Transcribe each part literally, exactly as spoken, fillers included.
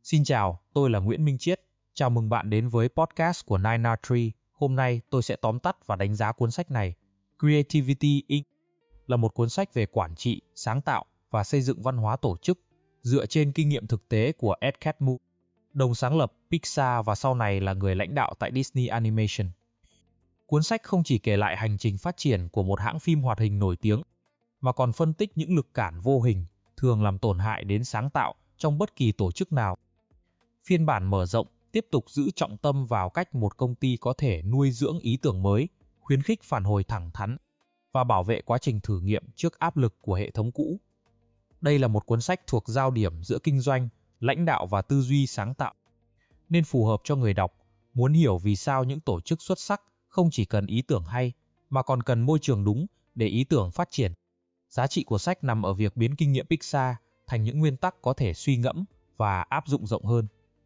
Xin chào, tôi là Nguyễn Minh Chiết. Chào mừng bạn đến với podcast của nine R Tree. Hôm nay tôi sẽ tóm tắt và đánh giá cuốn sách này. Creativity Incorporated là một cuốn sách về quản trị, sáng tạo và xây dựng văn hóa tổ chức, dựa trên kinh nghiệm thực tế của Ed Catmull, đồng sáng lập Pixar và sau này là người lãnh đạo tại Disney Animation. Cuốn sách không chỉ kể lại hành trình phát triển của một hãng phim hoạt hình nổi tiếng, mà còn phân tích những lực cản vô hình thường làm tổn hại đến sáng tạo trong bất kỳ tổ chức nào. Phiên bản mở rộng tiếp tục giữ trọng tâm vào cách một công ty có thể nuôi dưỡng ý tưởng mới, khuyến khích phản hồi thẳng thắn và bảo vệ quá trình thử nghiệm trước áp lực của hệ thống cũ. Đây là một cuốn sách thuộc giao điểm giữa kinh doanh, lãnh đạo và tư duy sáng tạo, nên phù hợp cho người đọc muốn hiểu vì sao những tổ chức xuất sắc không chỉ cần ý tưởng hay, mà còn cần môi trường đúng để ý tưởng phát triển. Giá trị của sách nằm ở việc biến kinh nghiệm Pixar thành những nguyên tắc có thể suy ngẫm và áp dụng rộng hơn.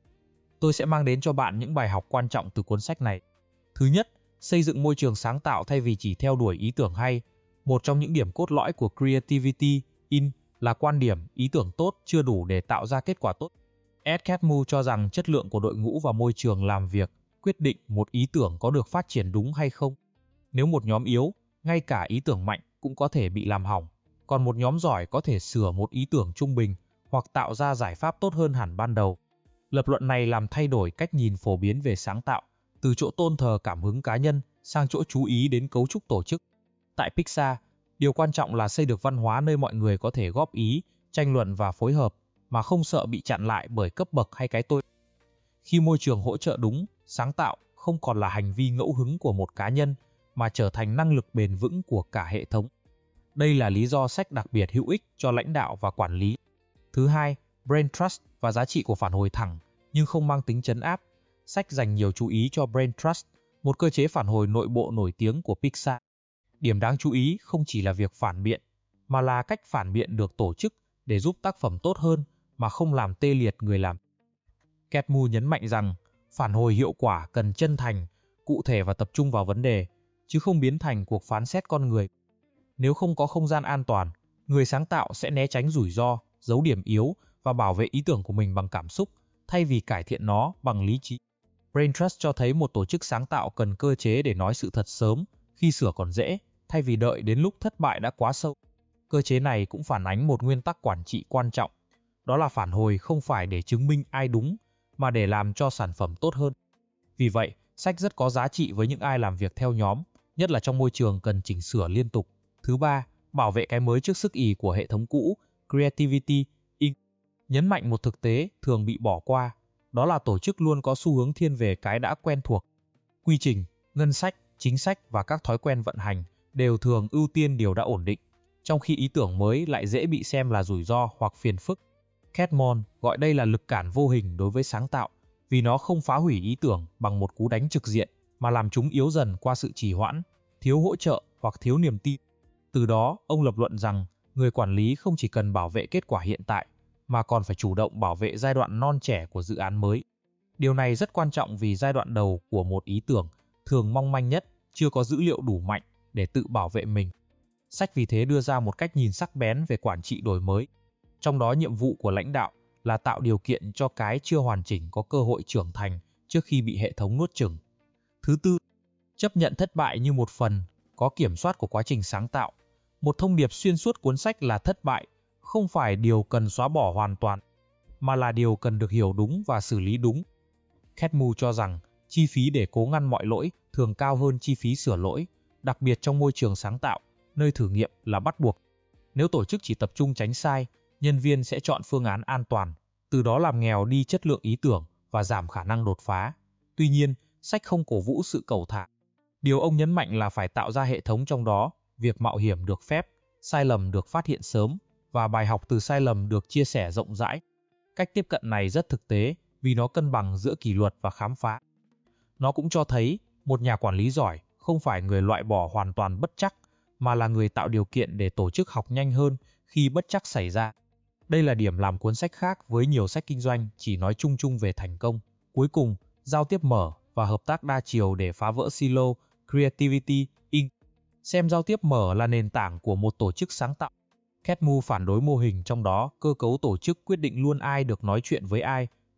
Tôi sẽ mang đến cho bạn những bài học quan trọng từ cuốn sách này. Thứ nhất, xây dựng môi trường sáng tạo thay vì chỉ theo đuổi ý tưởng hay. Một trong những điểm cốt lõi của Creativity Incorporated là quan điểm ý tưởng tốt chưa đủ để tạo ra kết quả tốt. Ed Catmull cho rằng chất lượng của đội ngũ và môi trường làm việc quyết định một ý tưởng có được phát triển đúng hay không. Nếu một nhóm yếu, ngay cả ý tưởng mạnh cũng có thể bị làm hỏng, còn một nhóm giỏi có thể sửa một ý tưởng trung bình hoặc tạo ra giải pháp tốt hơn hẳn ban đầu. Lập luận này làm thay đổi cách nhìn phổ biến về sáng tạo, từ chỗ tôn thờ cảm hứng cá nhân sang chỗ chú ý đến cấu trúc tổ chức. Tại Pixar, điều quan trọng là xây được văn hóa nơi mọi người có thể góp ý, tranh luận và phối hợp, mà không sợ bị chặn lại bởi cấp bậc hay cái tôi. Khi môi trường hỗ trợ đúng, sáng tạo không còn là hành vi ngẫu hứng của một cá nhân, mà trở thành năng lực bền vững của cả hệ thống. Đây là lý do sách đặc biệt hữu ích cho lãnh đạo và quản lý. Thứ hai, Brain Trust và giá trị của phản hồi thẳng, nhưng không mang tính trấn áp. Sách dành nhiều chú ý cho Brain Trust, một cơ chế phản hồi nội bộ nổi tiếng của Pixar. Điểm đáng chú ý không chỉ là việc phản biện, mà là cách phản biện được tổ chức để giúp tác phẩm tốt hơn mà không làm tê liệt người làm. Catmull nhấn mạnh rằng, phản hồi hiệu quả cần chân thành, cụ thể và tập trung vào vấn đề, chứ không biến thành cuộc phán xét con người. Nếu không có không gian an toàn, người sáng tạo sẽ né tránh rủi ro, giấu điểm yếu và bảo vệ ý tưởng của mình bằng cảm xúc, thay vì cải thiện nó bằng lý trí. Brain Trust cho thấy một tổ chức sáng tạo cần cơ chế để nói sự thật sớm, khi sửa còn dễ, thay vì đợi đến lúc thất bại đã quá sâu. Cơ chế này cũng phản ánh một nguyên tắc quản trị quan trọng, đó là phản hồi không phải để chứng minh ai đúng, mà để làm cho sản phẩm tốt hơn. Vì vậy, sách rất có giá trị với những ai làm việc theo nhóm, nhất là trong môi trường cần chỉnh sửa liên tục. Thứ ba, bảo vệ cái mới trước sức ì của hệ thống cũ. Creativity Incorporated nhấn mạnh một thực tế thường bị bỏ qua, đó là tổ chức luôn có xu hướng thiên về cái đã quen thuộc. Quy trình, ngân sách, chính sách và các thói quen vận hành đều thường ưu tiên điều đã ổn định, trong khi ý tưởng mới lại dễ bị xem là rủi ro hoặc phiền phức. Catmull gọi đây là lực cản vô hình đối với sáng tạo, vì nó không phá hủy ý tưởng bằng một cú đánh trực diện, mà làm chúng yếu dần qua sự trì hoãn, thiếu hỗ trợ hoặc thiếu niềm tin. Từ đó, ông lập luận rằng, người quản lý không chỉ cần bảo vệ kết quả hiện tại, mà còn phải chủ động bảo vệ giai đoạn non trẻ của dự án mới. Điều này rất quan trọng vì giai đoạn đầu của một ý tưởng thường mong manh nhất, chưa có dữ liệu đủ mạnh để tự bảo vệ mình. Sách vì thế đưa ra một cách nhìn sắc bén về quản trị đổi mới. Trong đó nhiệm vụ của lãnh đạo là tạo điều kiện cho cái chưa hoàn chỉnh có cơ hội trưởng thành trước khi bị hệ thống nuốt chửng. Thứ tư, chấp nhận thất bại như một phần có kiểm soát của quá trình sáng tạo. Một thông điệp xuyên suốt cuốn sách là thất bại không phải điều cần xóa bỏ hoàn toàn, mà là điều cần được hiểu đúng và xử lý đúng. Catmull cho rằng, chi phí để cố ngăn mọi lỗi thường cao hơn chi phí sửa lỗi, đặc biệt trong môi trường sáng tạo, nơi thử nghiệm là bắt buộc. Nếu tổ chức chỉ tập trung tránh sai, nhân viên sẽ chọn phương án an toàn, từ đó làm nghèo đi chất lượng ý tưởng và giảm khả năng đột phá. Tuy nhiên, sách không cổ vũ sự cẩu thả. Điều ông nhấn mạnh là phải tạo ra hệ thống trong đó, việc mạo hiểm được phép, sai lầm được phát hiện sớm, và bài học từ sai lầm được chia sẻ rộng rãi. Cách tiếp cận này rất thực tế vì nó cân bằng giữa kỷ luật và khám phá. Nó cũng cho thấy một nhà quản lý giỏi không phải người loại bỏ hoàn toàn bất trắc, mà là người tạo điều kiện để tổ chức học nhanh hơn khi bất trắc xảy ra. Đây là điểm làm cuốn sách khác với nhiều sách kinh doanh chỉ nói chung chung về thành công. Cuối cùng, giao tiếp mở và hợp tác đa chiều để phá vỡ silo. Creativity Incorporated xem giao tiếp mở là nền tảng của một tổ chức sáng tạo. Catmull phản đối mô hình trong đó cơ cấu tổ chức quyết định luôn ai được nói chuyện với ai,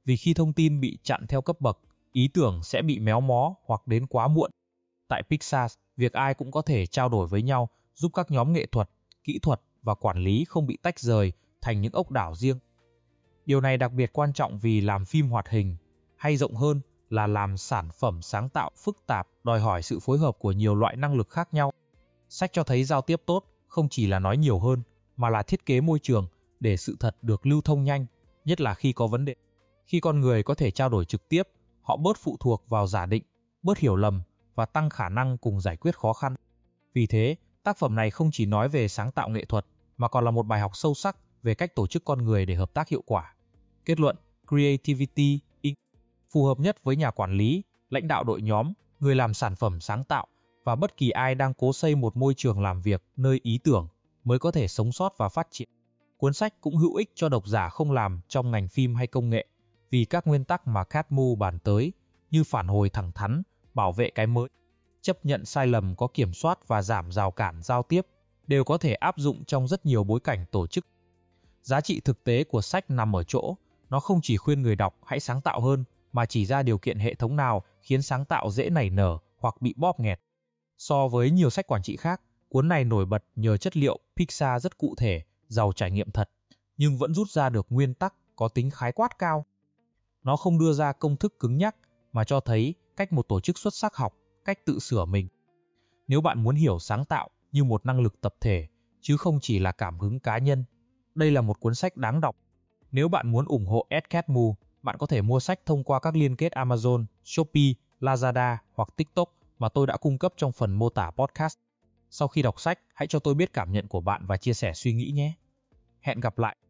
Vì khi thông tin bị chặn theo cấp bậc, ý tưởng sẽ bị méo mó hoặc đến quá muộn. Tại Pixar, việc ai cũng có thể trao đổi với nhau giúp các nhóm nghệ thuật, kỹ thuật và quản lý không bị tách rời thành những ốc đảo riêng. Điều này đặc biệt quan trọng vì làm phim hoạt hình, hay rộng hơn là làm sản phẩm sáng tạo phức tạp đòi hỏi sự phối hợp của nhiều loại năng lực khác nhau. Sách cho thấy giao tiếp tốt không chỉ là nói nhiều hơn, mà là thiết kế môi trường để sự thật được lưu thông nhanh, nhất là khi có vấn đề. Khi con người có thể trao đổi trực tiếp, họ bớt phụ thuộc vào giả định, bớt hiểu lầm và tăng khả năng cùng giải quyết khó khăn. Vì thế, tác phẩm này không chỉ nói về sáng tạo nghệ thuật, mà còn là một bài học sâu sắc về cách tổ chức con người để hợp tác hiệu quả. Kết luận, Creativity incorporated phù hợp nhất với nhà quản lý, lãnh đạo đội nhóm, người làm sản phẩm sáng tạo và bất kỳ ai đang cố xây một môi trường làm việc nơi ý tưởng mới có thể sống sót và phát triển. Cuốn sách cũng hữu ích cho độc giả không làm trong ngành phim hay công nghệ, vì các nguyên tắc mà Catmull bàn tới như phản hồi thẳng thắn, bảo vệ cái mới, chấp nhận sai lầm có kiểm soát và giảm rào cản giao tiếp đều có thể áp dụng trong rất nhiều bối cảnh tổ chức. Giá trị thực tế của sách nằm ở chỗ, nó không chỉ khuyên người đọc hãy sáng tạo hơn, mà chỉ ra điều kiện hệ thống nào khiến sáng tạo dễ nảy nở hoặc bị bóp nghẹt. So với nhiều sách quản trị khác, cuốn này nổi bật nhờ chất liệu Pixar rất cụ thể, giàu trải nghiệm thật, nhưng vẫn rút ra được nguyên tắc có tính khái quát cao. Nó không đưa ra công thức cứng nhắc, mà cho thấy cách một tổ chức xuất sắc học, cách tự sửa mình. Nếu bạn muốn hiểu sáng tạo như một năng lực tập thể, chứ không chỉ là cảm hứng cá nhân, đây là một cuốn sách đáng đọc. Nếu bạn muốn ủng hộ Ed Catmull, bạn có thể mua sách thông qua các liên kết Amazon, Shopee, Lazada hoặc TikTok mà tôi đã cung cấp trong phần mô tả podcast. Sau khi đọc sách, hãy cho tôi biết cảm nhận của bạn và chia sẻ suy nghĩ nhé. Hẹn gặp lại!